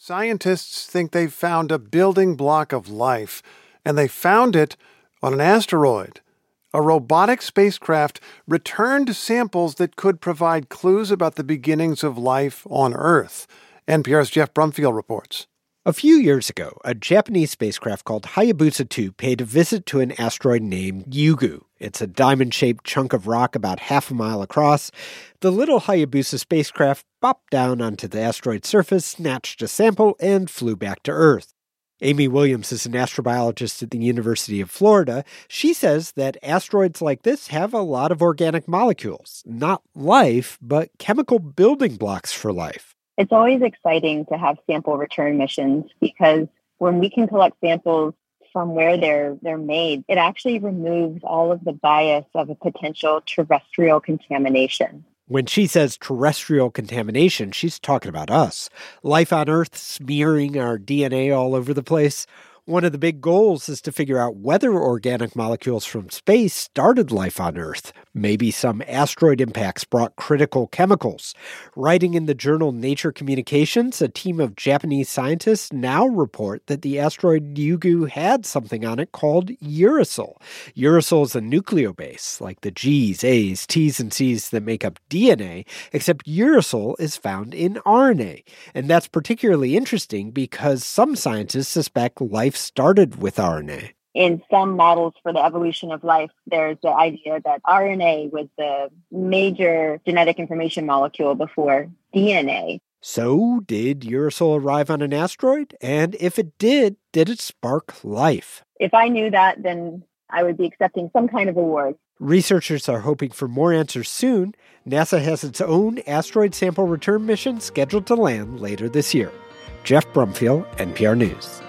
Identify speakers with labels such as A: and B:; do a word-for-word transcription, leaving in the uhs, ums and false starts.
A: Scientists think they've found a building block of life, and they found it on an asteroid. A robotic spacecraft returned samples that could provide clues about the beginnings of life on Earth. N P R's Jeff Brumfield reports.
B: A few years ago, a Japanese spacecraft called Hayabusa two paid a visit to an asteroid named Ryugu. It's a diamond-shaped chunk of rock about half a mile across. The little Hayabusa spacecraft bopped down onto the asteroid's surface, snatched a sample, and flew back to Earth. Amy Williams is an astrobiologist at the University of Florida. She says that asteroids like this have a lot of organic molecules. Not life, but chemical building blocks for life.
C: It's always exciting to have sample return missions because when we can collect samples from where they're they're made, it actually removes all of the bias of a potential terrestrial contamination.
B: When she says terrestrial contamination, she's talking about us. Life on Earth smearing our D N A all over the place. One of the big goals is to figure out whether organic molecules from space started life on Earth. Maybe some asteroid impacts brought critical chemicals. Writing in the journal Nature Communications, a team of Japanese scientists now report that the asteroid Ryugu had something on it called uracil. Uracil is a nucleobase, like the G's, A's, T's, and C's that make up D N A, except uracil is found in R N A. And that's particularly interesting because some scientists suspect life started with R N A.
C: In some models for the evolution of life, there's the idea that R N A was the major genetic information molecule before D N A.
B: So, did uracil arrive on an asteroid? And if it did, did it spark life?
C: If I knew that, then I would be accepting some kind of award.
B: Researchers are hoping for more answers soon. NASA has its own asteroid sample return mission scheduled to land later this year. Jeff Brumfield, N P R News.